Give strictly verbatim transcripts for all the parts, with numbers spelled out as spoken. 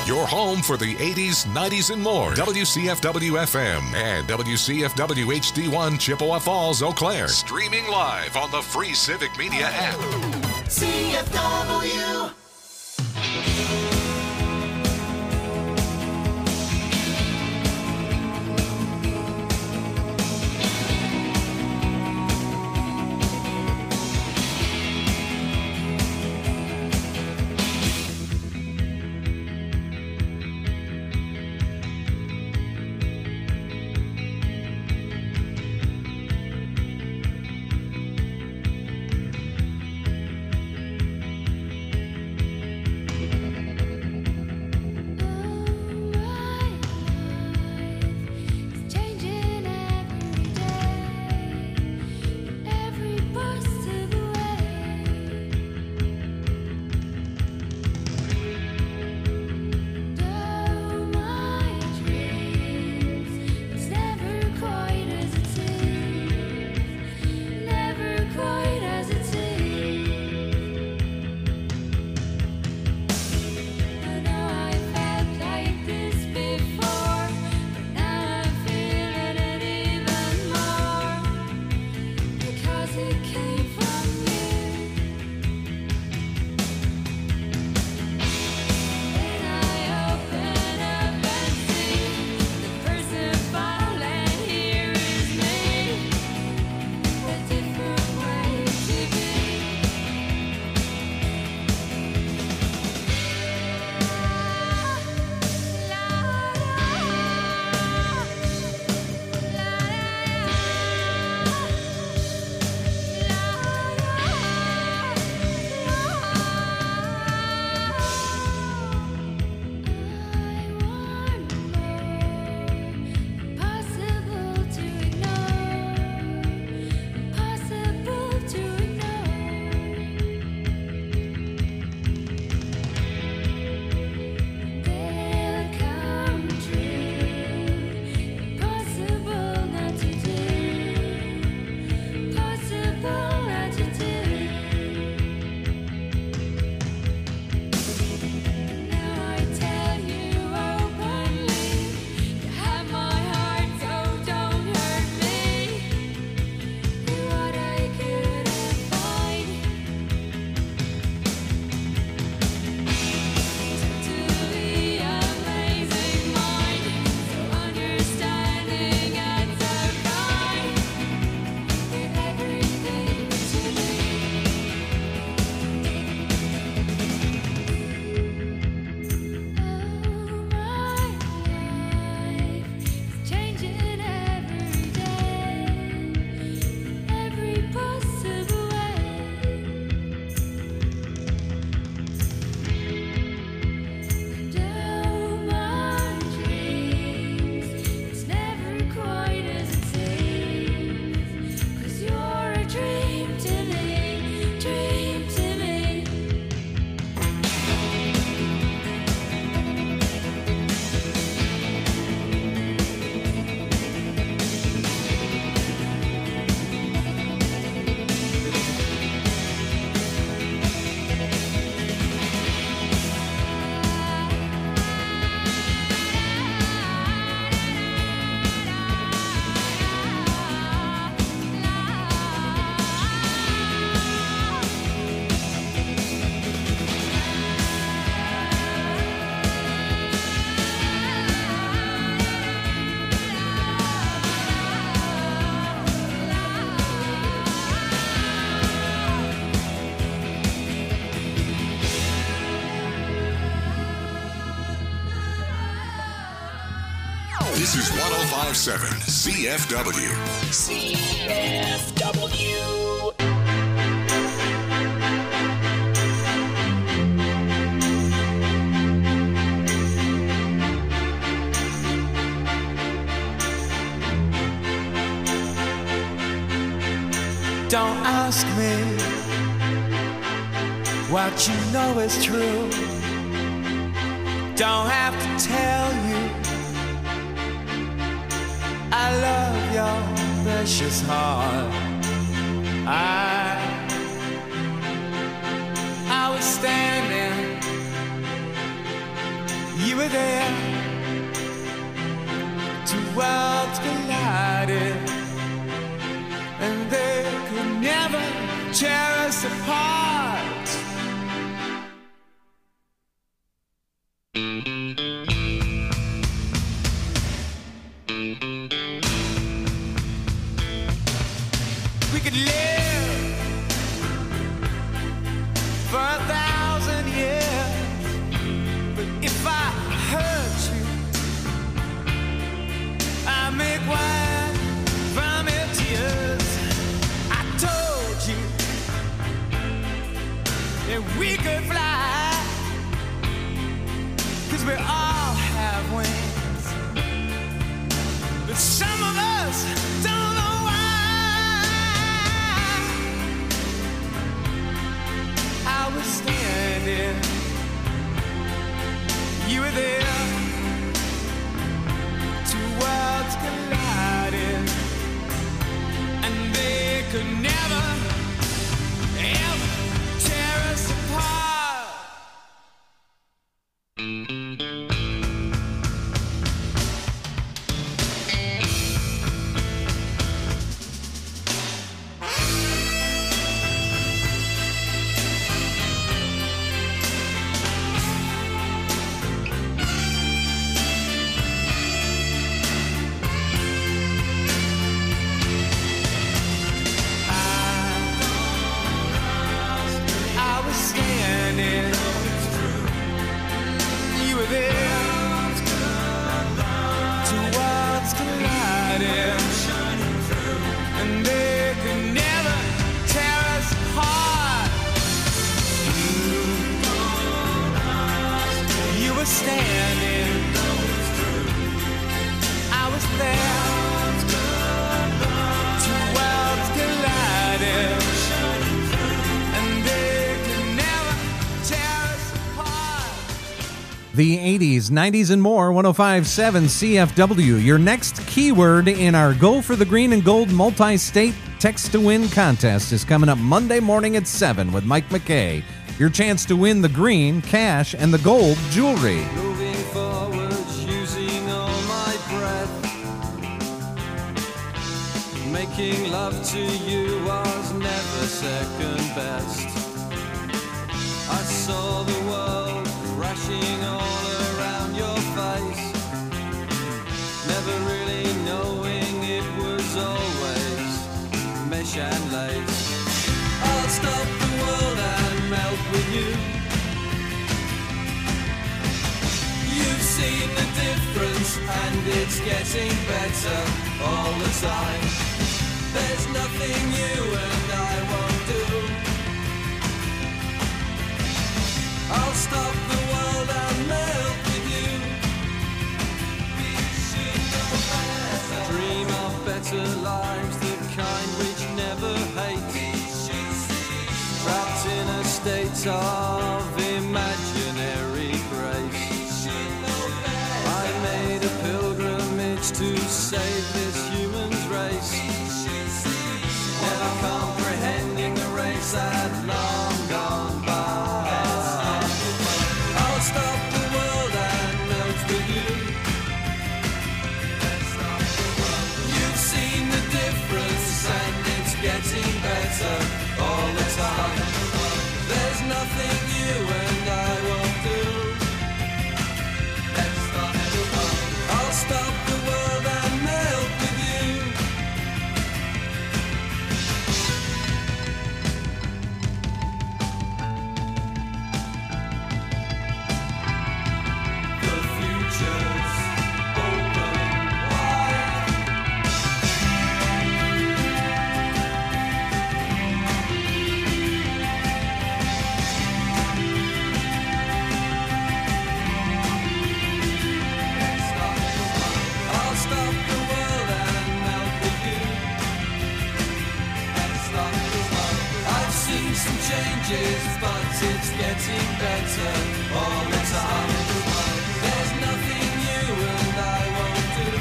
Your home for the eighties, nineties, and more. W C F W F M and W C F W H D one Chippewa Falls, Eau Claire. Streaming live on the free Civic Media app. C F W. This is one oh five point seven C F W. C F W. Don't ask me what you know is true. Don't have to tell you I love your precious heart. I, I was standing, You were there. Two worlds collided, and they could never tear us apart. We could live for a thousand years, but if I hurt you, I make wine from your tears. I told you that we could fly, 'cause we all have wings, but some of us don't know why. I was standing, you were there. Two worlds collided, and they could never, ever tear us apart. The eighties, nineties, and more, one oh five point seven C F W. Your next keyword in our Go for the Green and Gold multi-state text-to-win contest is coming up Monday morning at seven with Mike McKay. Your chance to win the green, cash, and the gold jewelry. Moving forward, using all my breath. Making love to you was never second best. I saw the world crashing all around your face, never really knowing it was always mesh and lace. I'll stop the world and melt with you. You've seen the difference and it's getting better all the time. There's nothing you and I won't do. I'll stop the world and melt with you. We should know better. Dream of better lives, the kind which never hate. Trapped in a state of imaginary grace. I made a pilgrimage to save this human's race. Never comprehending the race had long gone by. I'll stop the world and melt with you. You've seen the difference and it's getting better all the time. There's nothing you and I won't do. I'll stop the world and melt with you. The future's open wide. I'll stop the world and melt with you. I've seen some changes, but it's getting better all the time. There's nothing you and I won't do.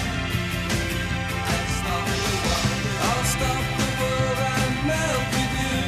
I'll stop the world and melt with you.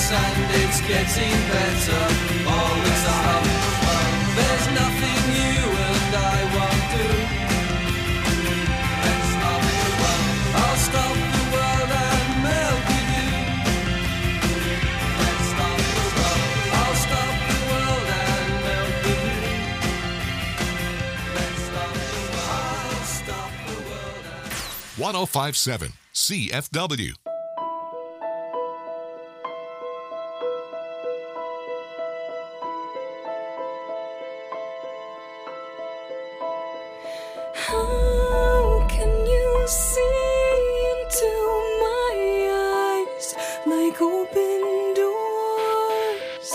and it's getting better all the time. There's nothing you and I won't do. Let's stop the world. I'll stop the world and melt with you. Let's stop the world. I'll stop the world and melt with you. Let's stop the world. I'll stop the world and one oh five point seven C F W. How can you see into my eyes like open doors,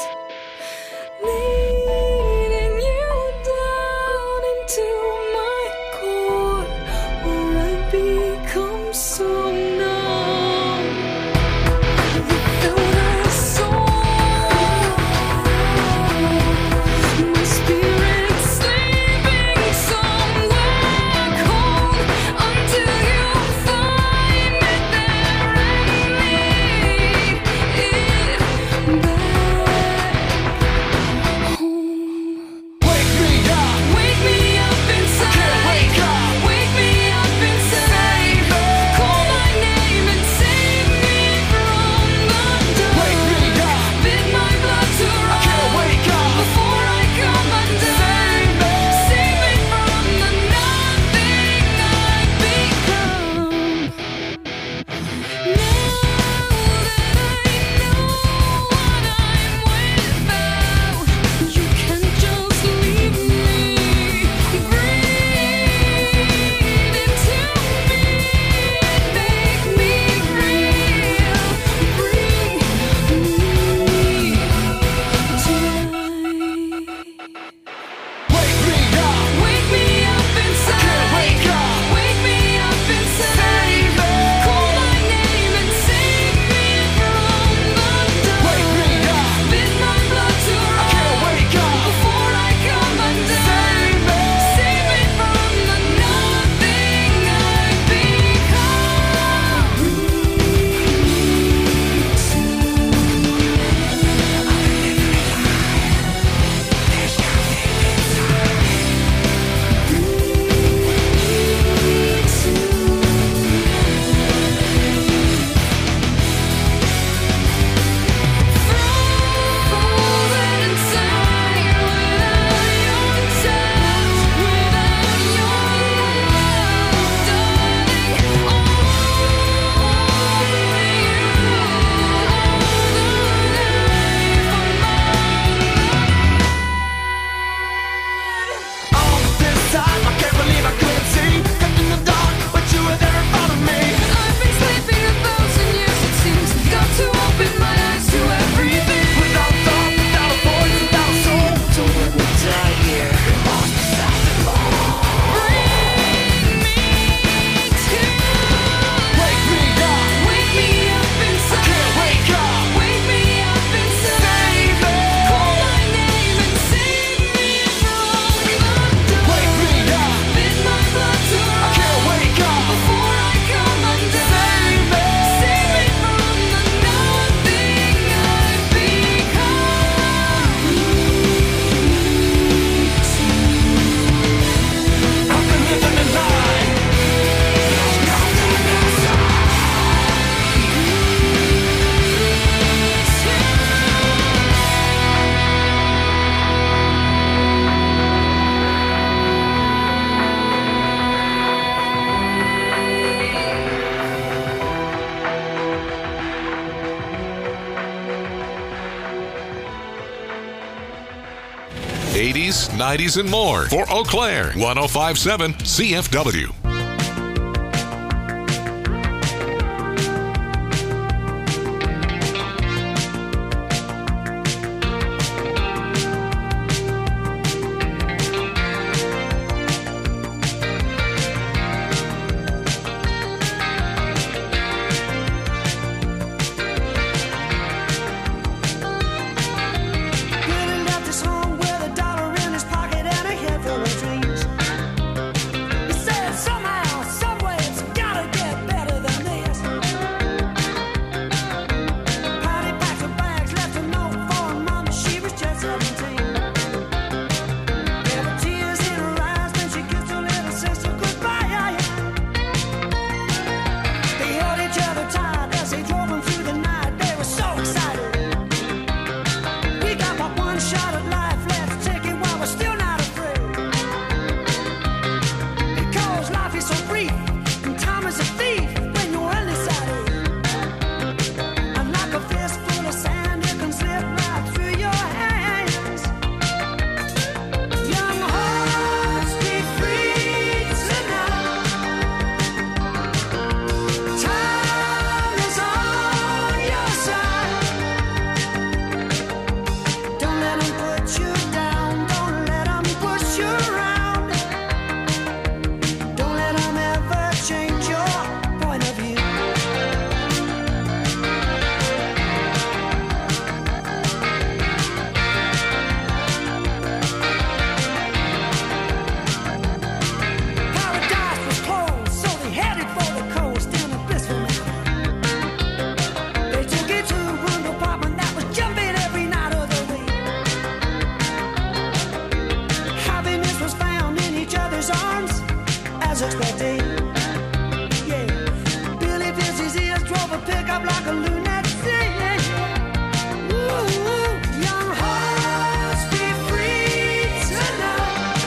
leading you down into my core, where I become so numb without a soul. My spirit sleeping somewhere cold until you find it there and lead it back home. Wake me up. Wake me up inside. Wake up. Wake me up inside. Call my name and save me from the dark. Wake me up. Bid my blood to run. Can't wake up. Before I come undone. Save me from the nothing I've become. Now that I know what I'm without, you can just leave me. Breathe into me, make me real. Bring me tonight. Wake me up. Wake me up inside. Wake up. Wake me up inside. Call my name and save me from the dark. Wake me up. Bid my blood to run. Wake up. Before I come undone. Save me from the nothing I've frozen inside without your touch, without your love, darling. Only you are the life of mine. All this time, I can't believe I couldn't see. Kept in the dark, but you were there in front of me. I've been sleeping a thousand years, it seems. Got to open my eyes to everything. Without thought, without a voice, without a soul. Don't let me die here. Lost beside the ball. Bring me to Wake me up. Wake me up inside. Can't wake up. Wake me up inside. Call my name and save me from the dark. Wake me up. Bid my blood to run. Can't wake up. Before I come undone. Save me. Save me from the nothing I've I've been living a lie. eighties, nineties, and more for Eau Claire. one oh five point seven C F W. Living at this home with a dollar in his pocket and a head full of dreams. He said, "Some like a lunatic. Ooh, young hearts be free tonight.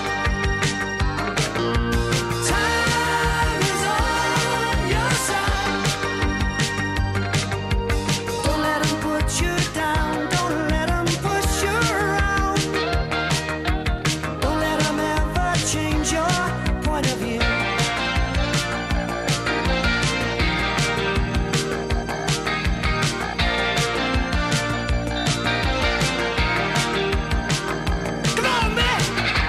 Time is on your side. Don't let 'em put you down. Don't let 'em push you around. Don't let 'em ever change your point of view. Come on, man!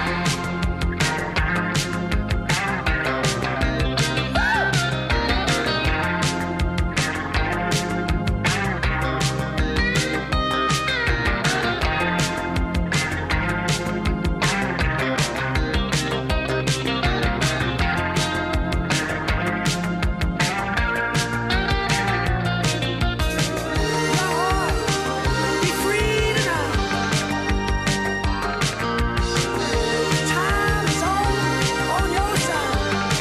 Be free tonight. Time is on, on your side.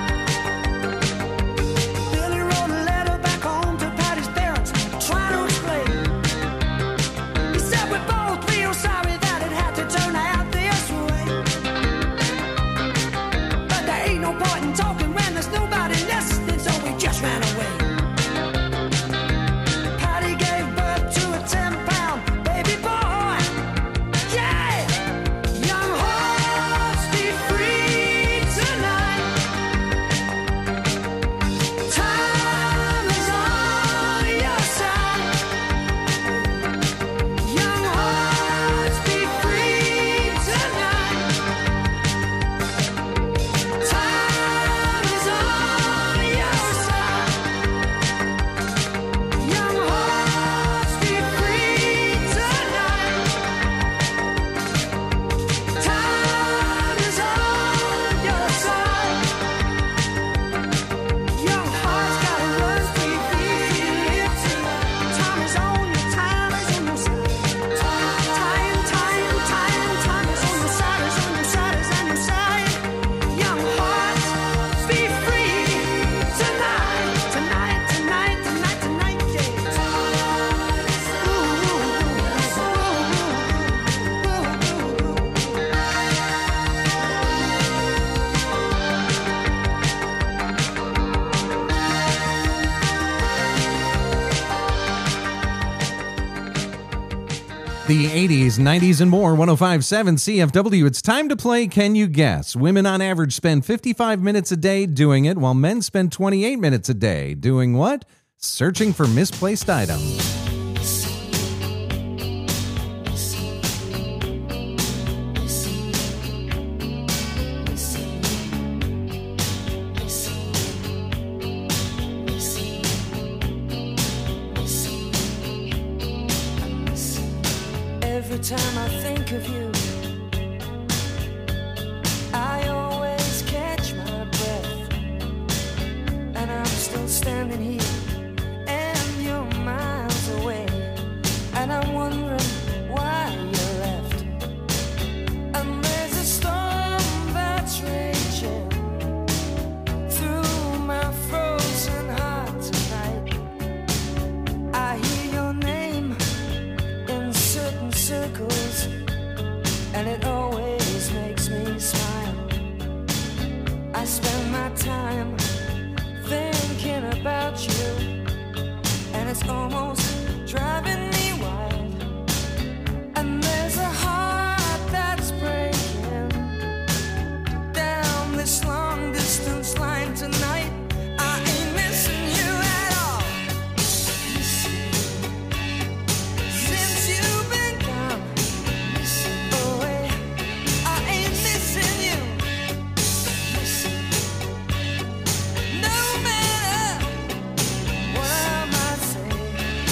Billy wrote a letter back home to Patty's parents, trying to explain. He said we both feel sorry that it had to turn out this way. But there ain't no point in talking when there's nobody listening, so we just ran away. Patty gave birth to a ten-pound baby boy. Yeah! Young hearts be free tonight. Time is on your side. Young hearts be free tonight. Time is on your side. Young hearts be free tonight. Time is on your side. Young hearts gotta run free, free, live tonight. Time is on your, time is on your side. Time, time, time, time is on your side, is on your side, is on your side. Young hearts be free tonight, tonight, tonight, tonight, tonight, yeah. The eighties, nineties, and more. one oh five point seven C F W. It's time to play Can You Guess? Women on average spend fifty-five minutes a day doing it, while men spend twenty-eight minutes a day. Doing what? Searching for misplaced items. Every time I think of you, I always catch my breath. And I'm still standing here, and you're miles away. And I'm wondering why you left. And there's a storm that's raging through my frozen heart tonight. I hear your name in certain circles, and it always makes me smile. I spend my time thinking about you, and it's almost driving me wild. And there's a heart that's breaking down this long distance line tonight. I ain't missing you at all. Since you've been gone away, I ain't missing you. No matter what I might say,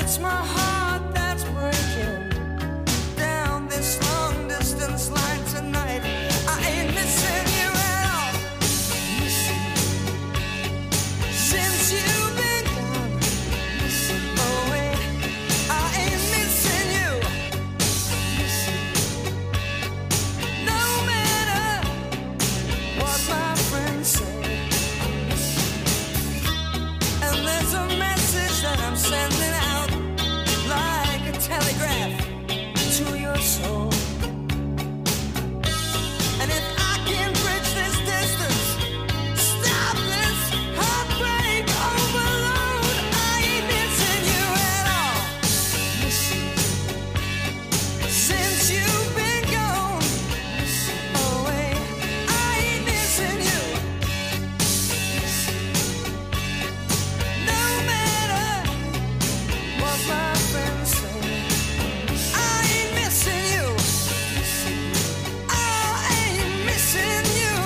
It's my heart that's breaking down this long distance line tonight. I ain't missing you at all. Since you've been gone away, I ain't missing you. No matter what my friends say. And there's a message that I'm sending out like a telegraph to your soul. And if I can bridge this distance, stop this heartbreak overload, I ain't missing you at all. Since you've been gone away, I ain't missing you. No matter what my friends say, I ain't missing you. I ain't missing you.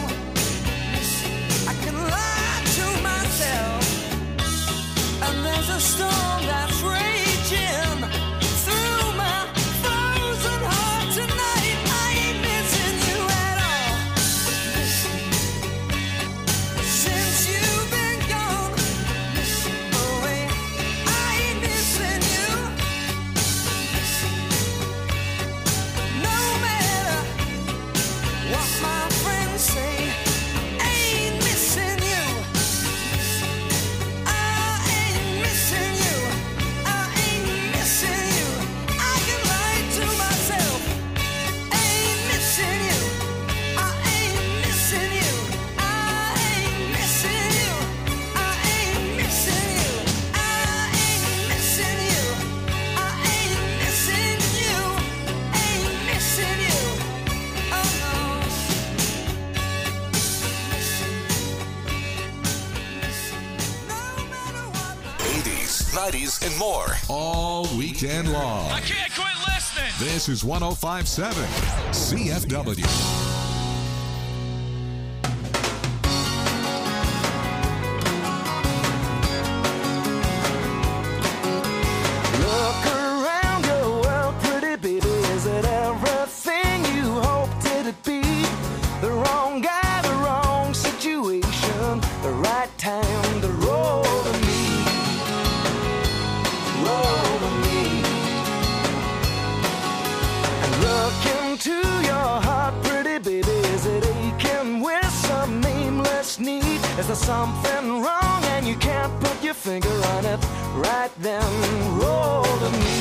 I can lie to myself, and there's a storm that's raging through my frozen heart tonight. I ain't missing you at all. Since you've been gone away, I ain't missing you. No matter what my friends say, ain't missing you. I ain't missing you. I ain't missing you. I can lie to myself. Ain't missing you. I ain't missing you. I ain't missing you. I ain't missing you. I ain't missing you. I ain't missing you. Ain't missing you. Oh no. No matter what. eighties, nineties, and more all weekend long. I can't quit listening. This is one oh five point seven C F W. Look around your world, pretty baby. Is it everything you hoped it'd be? The wrong guy, the wrong situation, the right time to roll to me. Roll to me. And look into your heart, pretty baby. Is it aching with some nameless need? Is there something wrong and you can't put your finger on it? Right then, roll to me.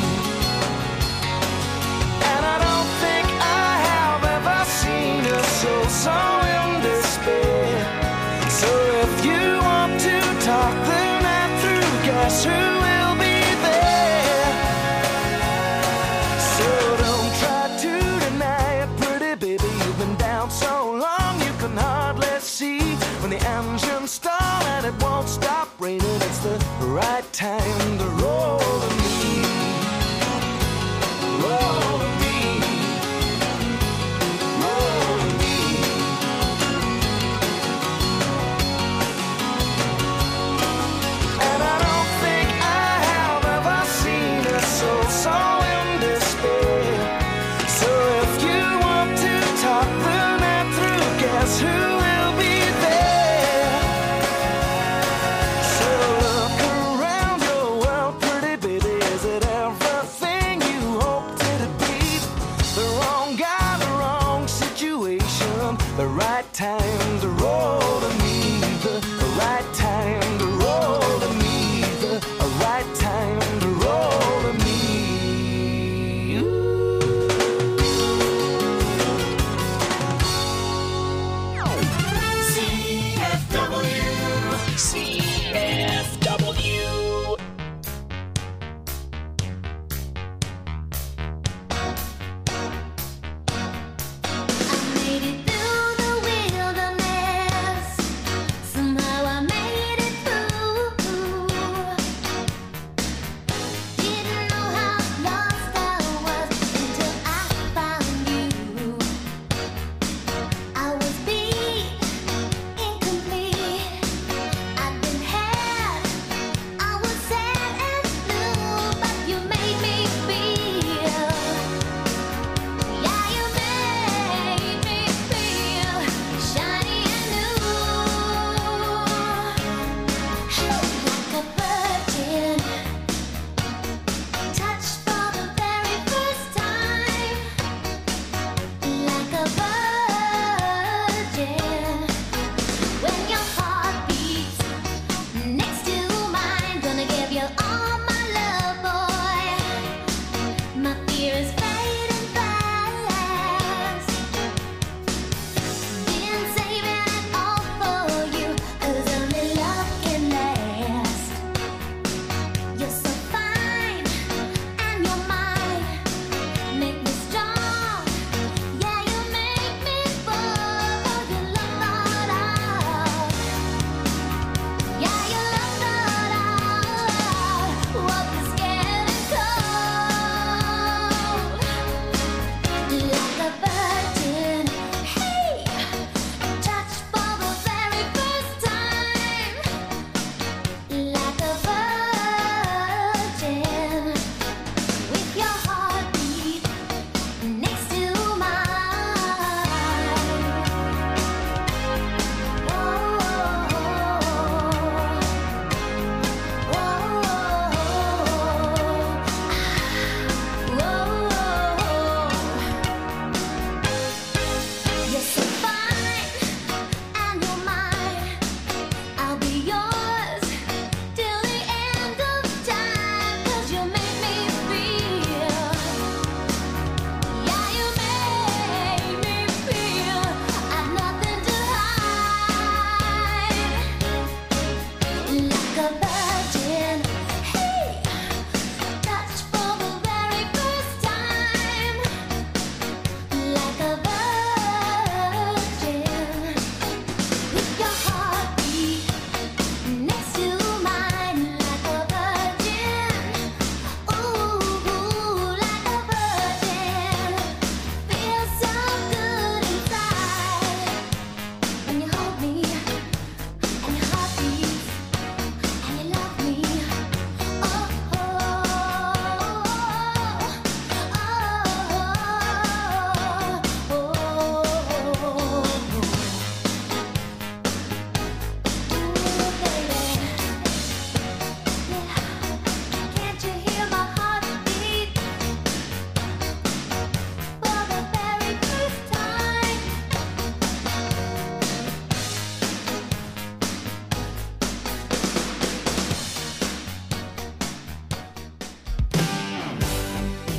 And I don't think I have ever seen a soul so in despair. So if you want to talk the night through, guess who will be there? So don't try to deny it, pretty baby. You've been down so long you can hardly see. When the engine stall and it won't stop raining, it's the right time to roll to me. Roll to me. Roll to me. And I don't think I have ever seen a soul so in despair. So if you want to talk the night through, guess who will be there? So look around your world,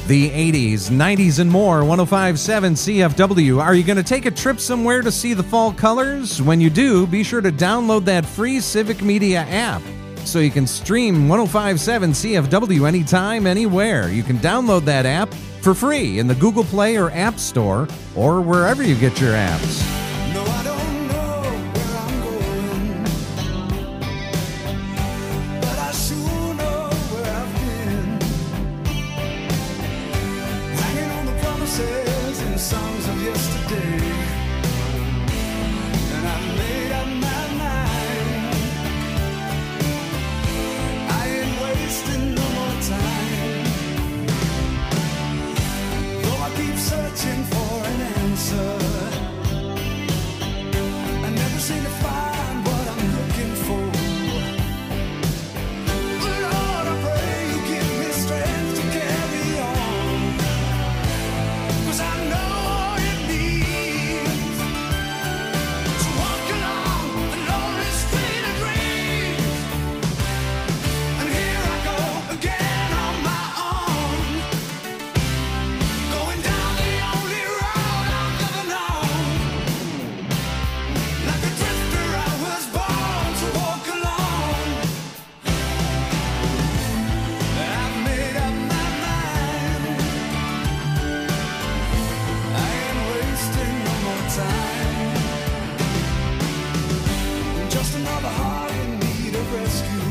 The eighties, nineties, and more. one oh five point seven C F W. Are you going to take a trip somewhere to see the fall colors? When you do, be sure to download that free Civic Media app so you can stream one oh five point seven C F W anytime, anywhere. You can download that app for free in the Google Play or App Store or wherever you get your apps. No, I don't know where I'm going, but I sure know where I've been. Hanging on the promises and songs of yesterday, and I made up my mind. I ain't wasting no more time. Though I keep searching for an answer, I never seem to find what I'm looking for. But Lord, I pray you give me strength to carry on, 'cause I know all it means to walk along the lonely street of dreams. And here I go again on my own, going down the only road I've ever known. Like a drifter, I was born to walk alone. I've made up my mind. I ain't wasting no more time. Just another heart in need of rescue,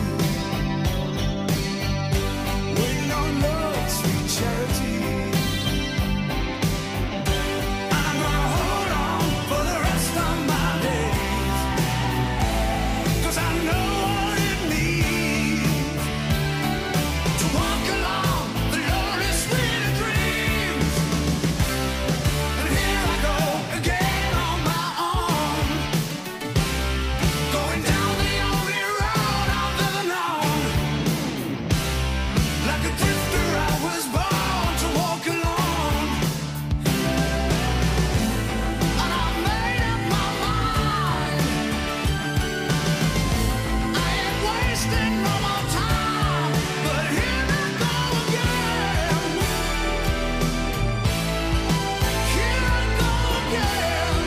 waiting on love's sweet charity. I'm gonna hold on for the rest of my days, 'cause I know what it means to walk along the lonely street of dreams. And here I go again on my own, going down the only road I've ever known. Like a drifter, I was born to walk alone. And I made up my mind. I ain't wasting no more time. But here I go again. Here I go again.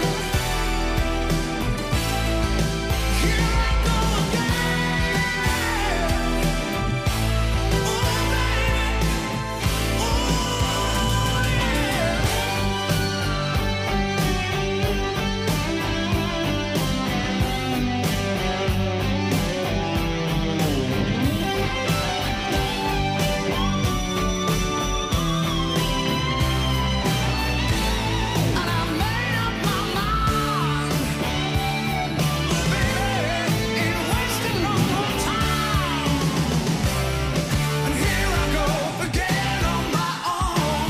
Here I go again. Oh, baby. Oh, yeah. And I made up my mind. Oh, baby, ain't wasting no more time. And here I go again on my own,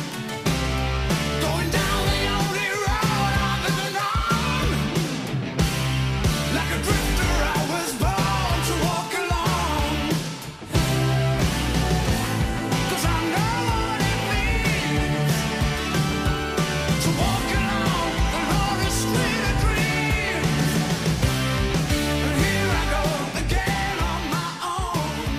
going down the only road I've ever known. Like a drifter, I was born to walk alone. 'Cause I know what it means to walk along the lonely street of dreams. And here I go again on my own,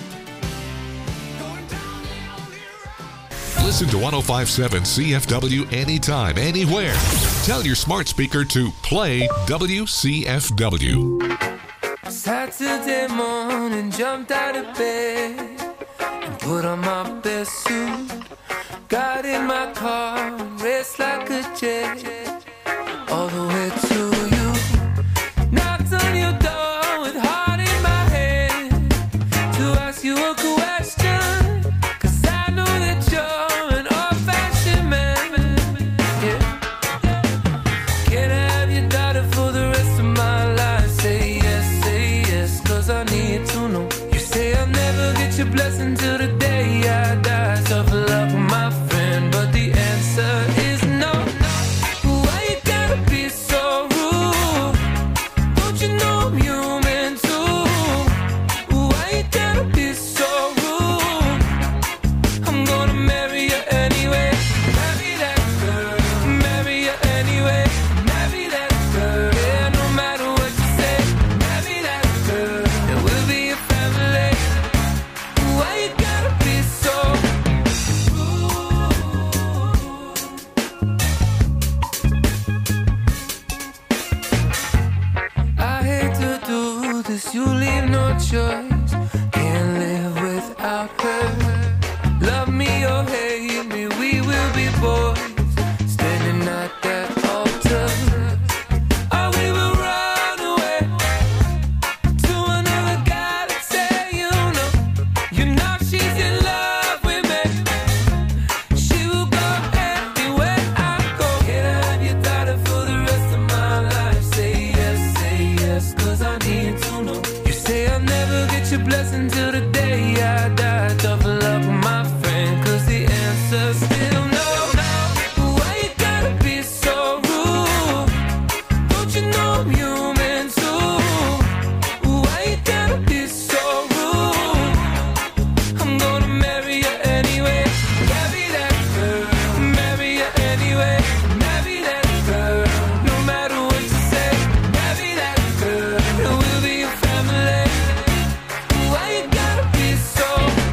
going down the only road. Listen to one oh five point seven C F W anytime, anywhere. Tell your smart speaker to play W C F W. Saturday morning, jumped out of bed and put on my best suit. Got in my car and raced like a jet all the way to you. Knocked on your door with heart in my head to ask you a question, 'cause I know that you're an old-fashioned man. Yeah. Can I have your daughter for the rest of my life? Say yes, say yes, 'cause I need to know. You say I'll never get your blessing till the day I die. Tough luck, my friend, but the answer is no. Why you gotta be so rude? Don't you know I'm human too? Why you gotta be so rude? I'm gonna marry you anyway. Marry that girl. Marry you anyway. Marry that girl. Yeah, no matter what you say. Marry that girl. And we'll be a family. Why you gotta choice. Can't live without her. Love me or hate me, we will be boys. Standing at that altar. Or we will run away to another guy that say you know. You know she's in love with me. She will go anywhere I go. Can I have your daughter for the rest of my life? Say yes, say yes, cause I need to know. You say I'll never get your blessing till the day I die. Tough luck, my friend, cause the answer's still no. Why you gotta be so rude? Don't you know I'm human too? Why you gotta be so rude? I'm gonna marry you anyway. Marry that girl. Marry you anyway. Marry that girl. No matter what you say. Marry that girl. And we'll be a family. Why you gotta be so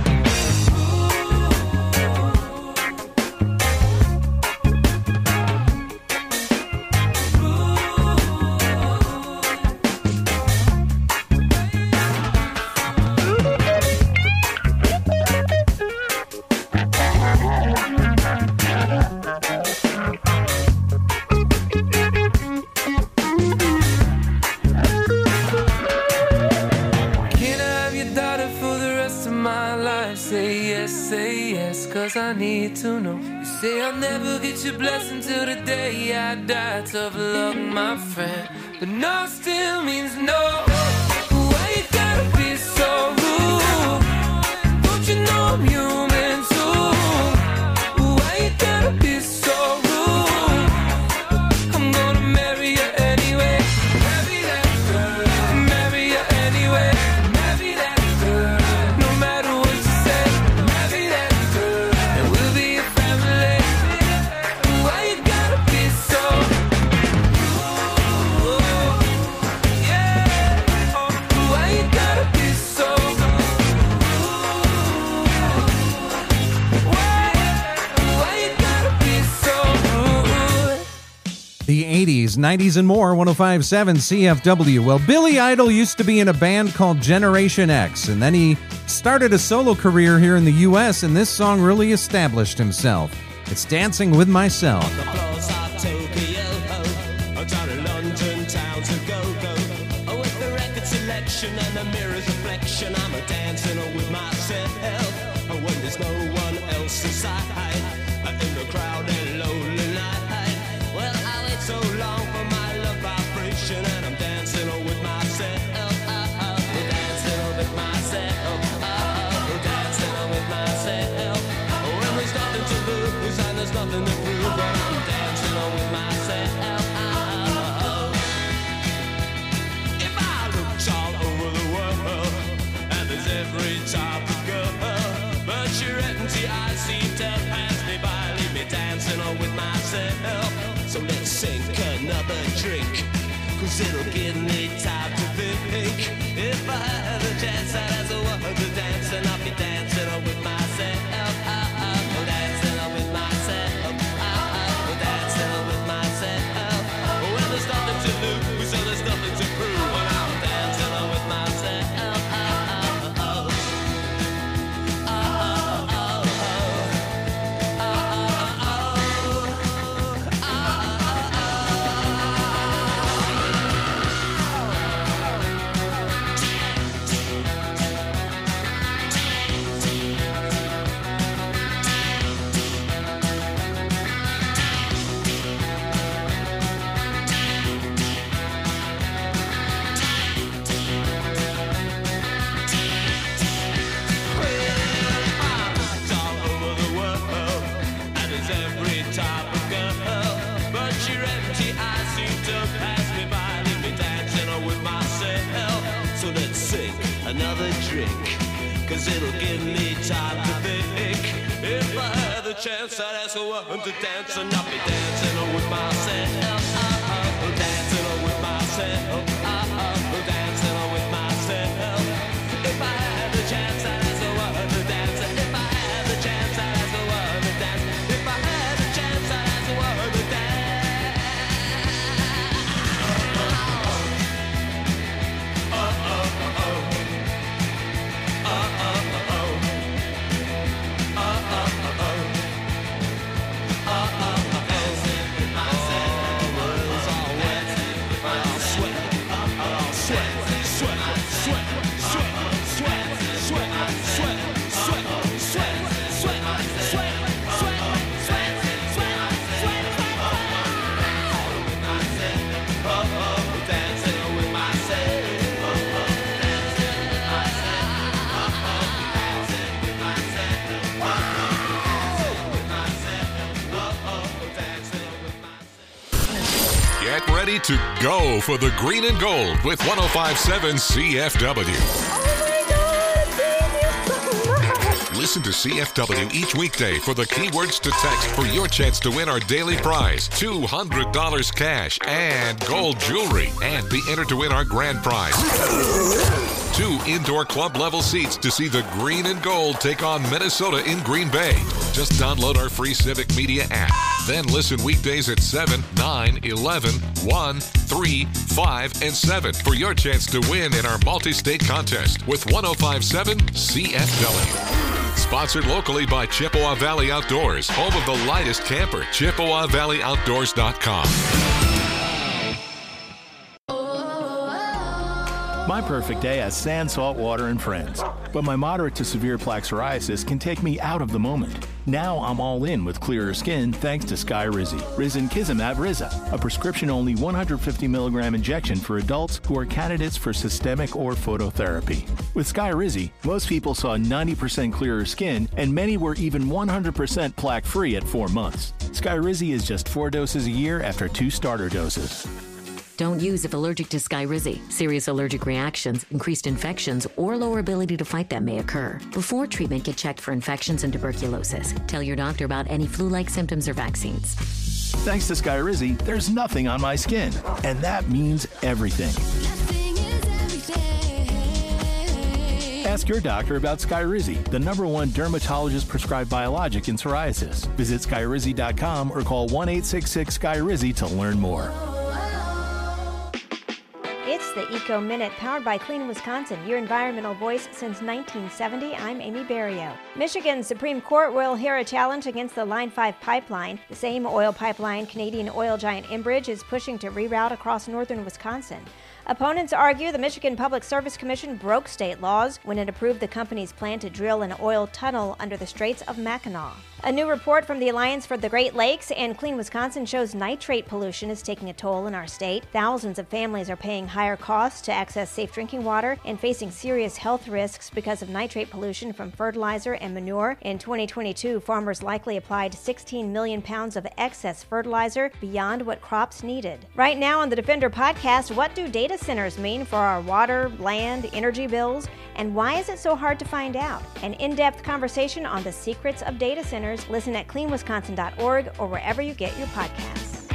Can I have your daughter for the rest of my life? Say yes, say yes, cause I need to know. You say I'll never get your blessing till the day I die. Tough luck, my friend, but no still means no. Why you gotta be so rude? Don't you know I'm human too? Why you gotta be so rude? I'm gonna marry you anyway. Marry that girl. Marry you anyway. Marry that girl. No matter what you say. Marry that girl. And we'll be a family. Why you gotta be so rude? Yeah. Oh, why you gotta be so Why? Why you gotta be so rude? The eighties, nineties, and more, one oh five point seven C F W. Well, Billy Idol used to be in a band called Generation X, and then he started a solo career here in the U S, and this song really established himself. It's Dancing With Myself. The floors of Tokyo, oh, down in London town to go-go. Oh, with the record selection and the mirror's reflection, I'm a dancing with myself. Oh, when there's no one else inside, in the crowd and lonely night. Well, I wait so long for my love vibration, and I'm dancing with myself. Oh, oh, dancing with myself. Oh, dancing with myself. Oh, when there's nothing to lose and there's nothing to prove, but I'm dancing with myself. Oh, if I looked all over the world, and there's every type of girl, but you're empty, I seem to pass me by, leave me dancing with myself. So let's sink another drink, cause it'll give me time to think. If I had a chance, I'd ask a woman to dance, and I'll be dancing with myself. Oh, oh, dancing with myself. Oh, oh, dancing with myself. Well, there's nothing to lose, so there's nothing to prove, but I'm dancing with myself. Oh, oh, oh. Oh, oh, oh, oh. Another drink, cause it'll give me time to think. If I had the chance, I'd ask a woman to dance, and I'll be dancing with myself. Oh, oh, dancing with myself. Oh, oh, dancing with myself. If I had the chance, I'd ask a woman to dance. If I had the chance, I'd ask a woman to dance. If I had the chance, I'd ask a woman to dance. Oh, oh, oh, oh. ready to go for the green and gold with one oh five point seven C F W. Listen to C F W each weekday for the keywords to text for your chance to win our daily prize, two hundred dollars cash and gold jewelry, and be entered to win our grand prize, two indoor club level seats to see the green and gold take on Minnesota in Green Bay. Just download our free Civic Media app. Then listen weekdays at seven, nine, eleven, one, three, five, and seven for your chance to win in our multi-state contest with one oh five point seven C F W. Sponsored locally by Chippewa Valley Outdoors, home of the lightest camper, Chippewa Valley Outdoors dot com. My perfect day has sand, salt, water, and friends. But my moderate to severe plaque psoriasis can take me out of the moment. Now I'm all in with clearer skin thanks to Skyrizi. Risankizumab Riza, a prescription-only one hundred fifty milligram injection for adults who are candidates for systemic or phototherapy. With Skyrizi, most people saw ninety percent clearer skin, and many were even one hundred percent plaque-free at four months. Skyrizi is just four doses a year after two starter doses. Don't use if allergic to Skyrizi. Serious allergic reactions, increased infections, or lower ability to fight them may occur. Before treatment, get checked for infections and tuberculosis. Tell your doctor about any flu-like symptoms or vaccines. Thanks to Skyrizi, there's nothing on my skin, and that means everything. Ask your doctor about Skyrizi, the number one dermatologist-prescribed biologic in psoriasis. Visit Skyrizi dot com or call one eight six six Skyrizi to learn more. It's the Eco Minute, powered by Clean Wisconsin, your environmental voice since nineteen seventy. I'm Amy Berrio. Michigan's Supreme Court will hear a challenge against the Line five pipeline. The same oil pipeline Canadian oil giant Enbridge is pushing to reroute across northern Wisconsin. Opponents argue the Michigan Public Service Commission broke state laws when it approved the company's plan to drill an oil tunnel under the Straits of Mackinac. A new report from the Alliance for the Great Lakes and Clean Wisconsin shows nitrate pollution is taking a toll in our state. Thousands of families are paying higher costs to access safe drinking water and facing serious health risks because of nitrate pollution from fertilizer and manure. In twenty twenty-two, farmers likely applied sixteen million pounds of excess fertilizer beyond what crops needed. Right now on the Defender podcast, what do data centers mean for our water, land, energy bills, and why is it so hard to find out? An in-depth conversation on the secrets of data centers. Listen at clean wisconsin dot org or wherever you get your podcasts.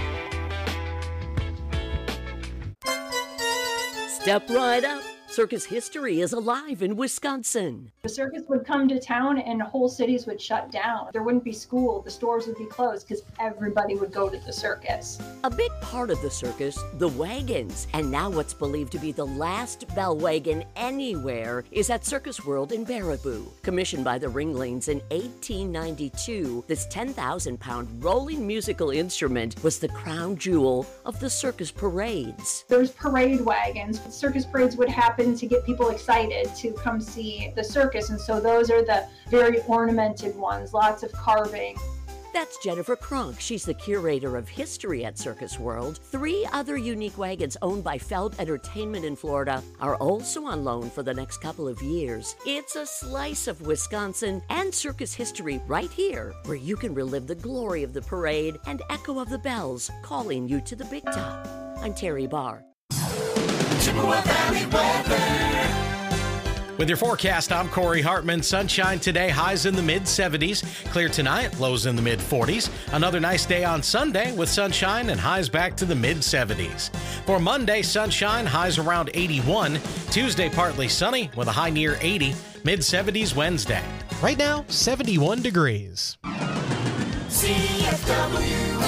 Step right up. Circus history is alive in Wisconsin. The circus would come to town and whole cities would shut down. There wouldn't be school, the stores would be closed because everybody would go to the circus. A big part of the circus, the wagons. And now what's believed to be the last bell wagon anywhere is at Circus World in Baraboo. Commissioned by the Ringlings in eighteen ninety-two, this ten thousand pound rolling musical instrument was the crown jewel of the circus parades. There's parade wagons. Circus parades would happen to get people excited to come see the circus, and so those are the very ornamented ones, lots of carving. That's Jennifer Kronk. She's the curator of history at Circus World. Three other unique wagons owned by Feld Entertainment in Florida are also on loan for the next couple of years. It's a slice of Wisconsin and circus history right here, where you can relive the glory of the parade and echo of the bells calling you to the big top. I'm Terry Barr. Chippewa Valley weather. With your forecast, I'm Corey Hartman. Sunshine today, highs in the mid seventies. Clear tonight, lows in the mid forties. Another nice day on Sunday with sunshine and highs back to the mid seventies. For Monday, sunshine, highs around eighty-one. Tuesday, partly sunny with a high near eighty. mid seventies Wednesday. Right now, seventy-one degrees. C F W.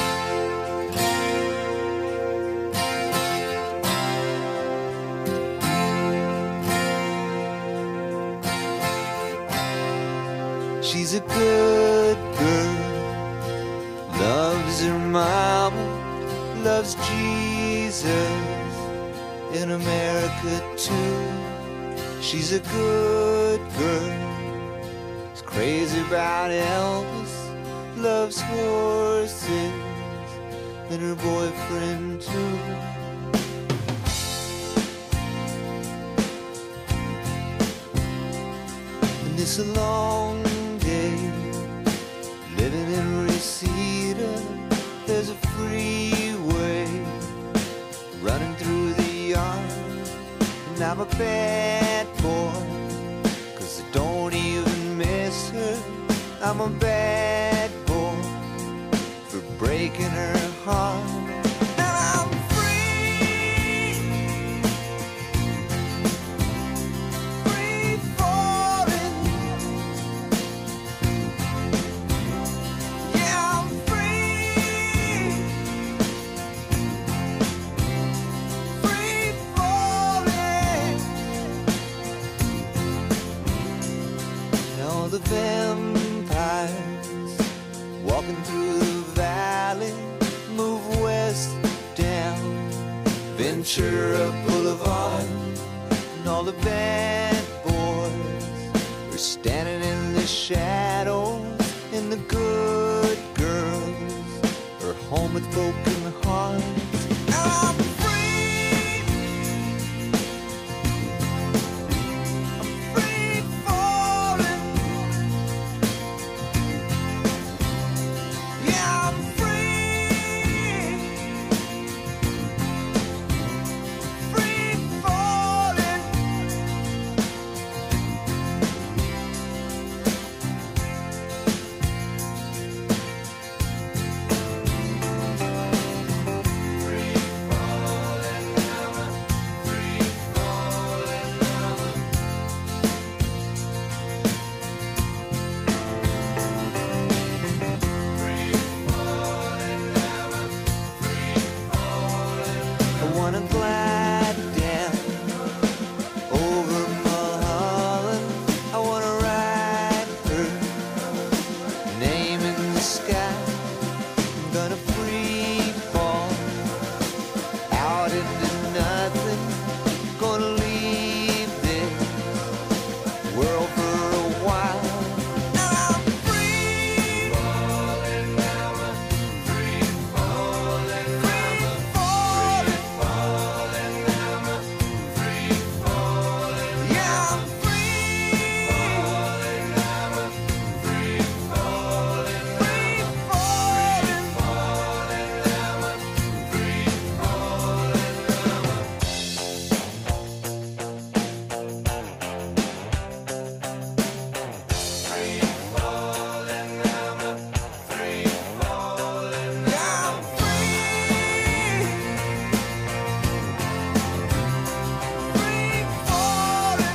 She's a good girl, loves her mama, loves Jesus, in America too. She's a good girl, is crazy about Elvis, loves horses, and her boyfriend too. And it's a long living in Reseda, there's a freeway I'm a bad boy, 'cause I don't even miss her. I'm a bad boy for breaking her heart. And I'm free, free falling. Yeah, I'm free, free falling. And all the vampires walking through the valley move west down Ventura Boulevard, and all the bad boys are standing in the shadows, and the good girls are home with broken hearts. And I'm free, I'm free falling. Yeah, I'm free, free falling. I wanna glide down over Mulholland. I wanna write her name in the sky. I'm gonna free fall out into nothing. Gonna leave this world for a while. And I'm free, falling now. I'm free falling now. Free falling now. I'm free falling. Yeah, I'm free, falling now. I'm free falling. Free falling, falling now. I'm free falling now. Free falling now. I'm free falling. Yeah, I'm free, free falling.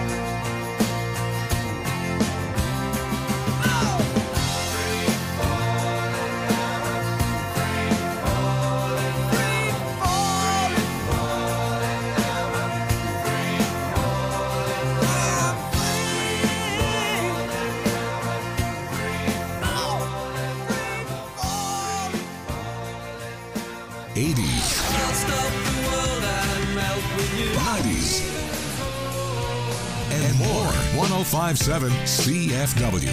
eighties, nineties, and more. one oh five point seven C F W.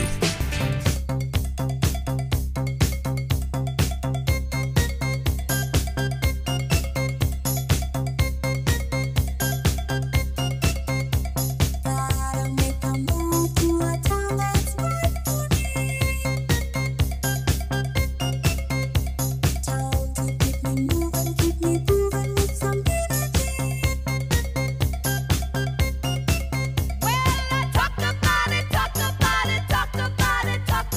Talk about it, talk about it, talk about it, talk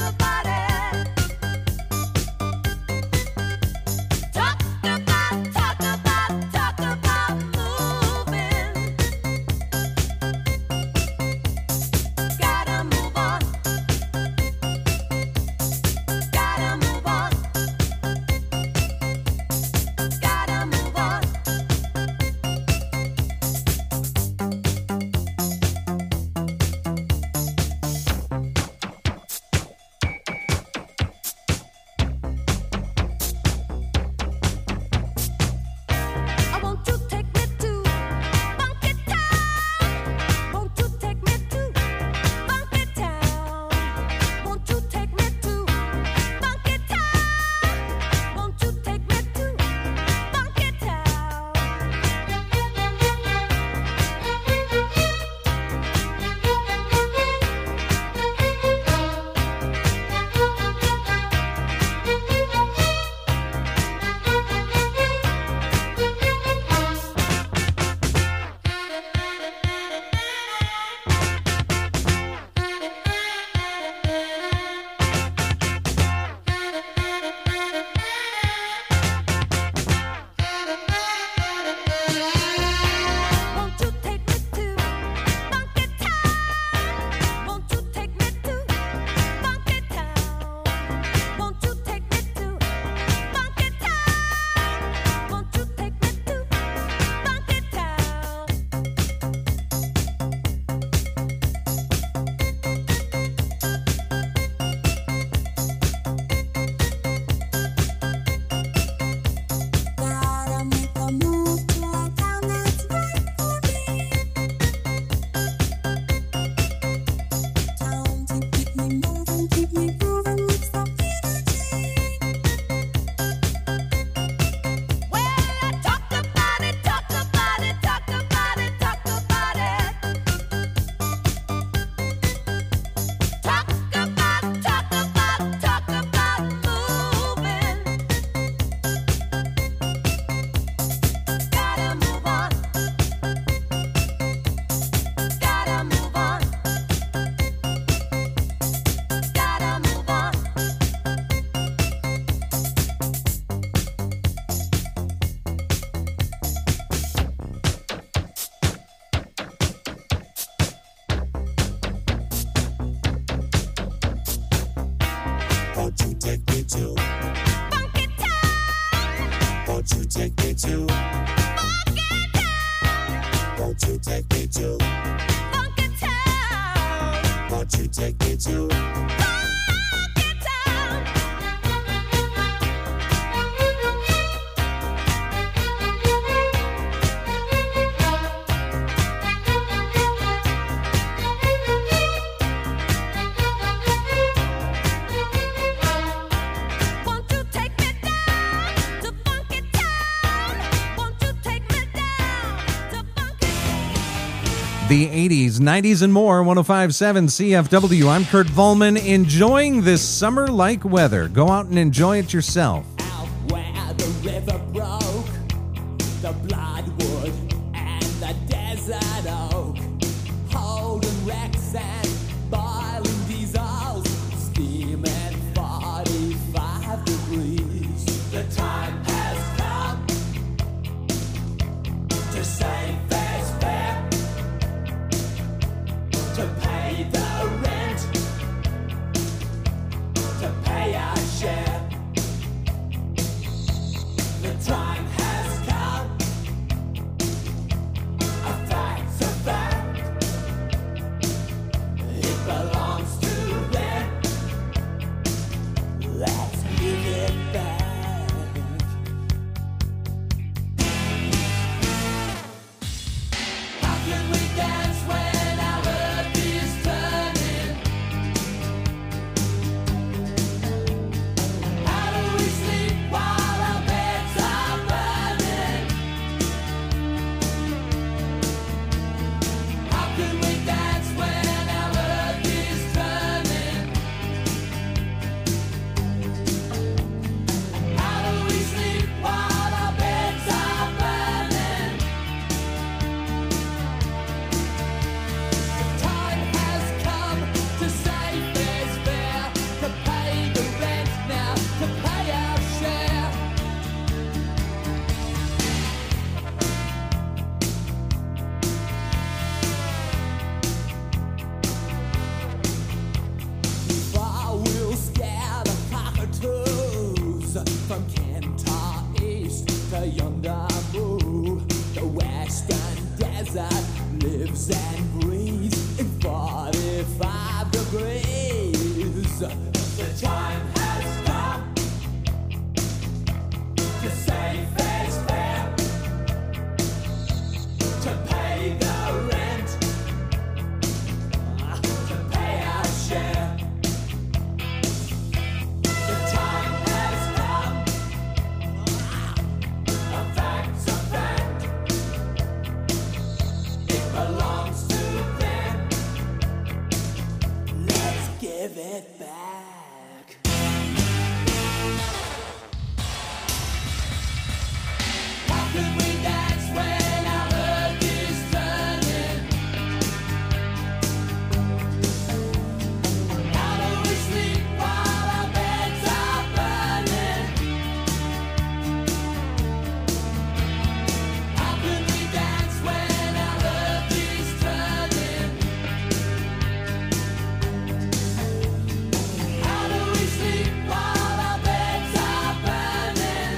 take me to Funky Town? Won't you take me to Funky Town? Won't you take me to Funky Town? Won't you take me to Funky Town? The eighties, nineties, and more. one oh five point seven C F W. I'm Kurt Volman, enjoying this summer-like weather. Go out and enjoy it yourself. Out where the river broke, the bloodwood and the desert oak, holding wrecks and boiling diesels, steaming forty-five degrees. The time has come to save this fare, to pay the rent, to pay our share. The time has come, a fact's a fact. It belongs to them. Let's give it back. How can we dance when our earth is turning? How do we sleep while our beds are burning? How can we dance when our earth is turning? How do we sleep while our beds are burning? The time has come to save this fare, to pay the rent now, to pay our share. Before we'll scare the cockatoos from Kentar East to yonder Moo, the western desert lives and breathes in forty-five degrees. The time has come to save this fare, to pay the rent, to pay our share. The time has come, a fact's a fact. It belongs to them. Let's give it back. How can we dance when our earth is turning? How do we sleep while our beds are burning? How can we dance when our earth is turning? How do we sleep while our beds are burning?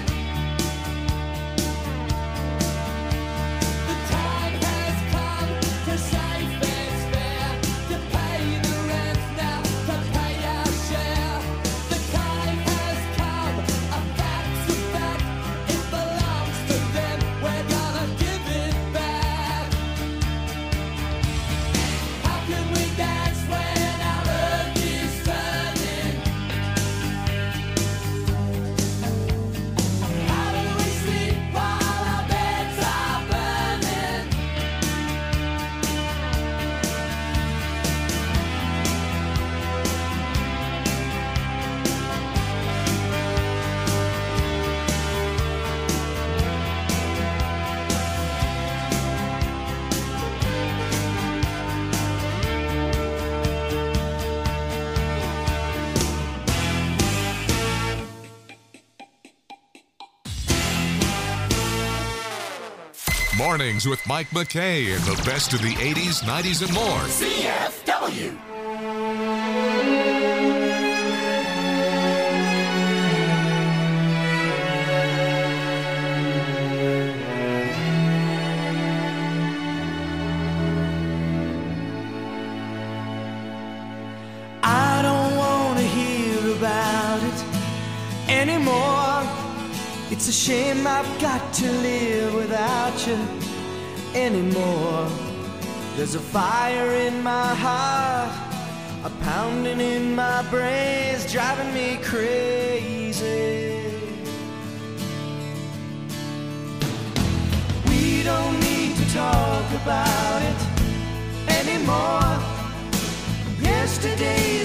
The time has come to save this fare, to pay the rent now, to pay our share. The time has come, a fact's a fact. It belongs to them. We're gonna give it back. How can we dance when our earth is turning? How do we sleep while our beds are burning? Mornings with Mike McKay and the best of the eighties, nineties, and more. C F W. anymore. It's a shame I've got to live without you anymore. There's a fire in my heart, a pounding in my brains, driving me crazy. We don't need to talk about it anymore. Yesterday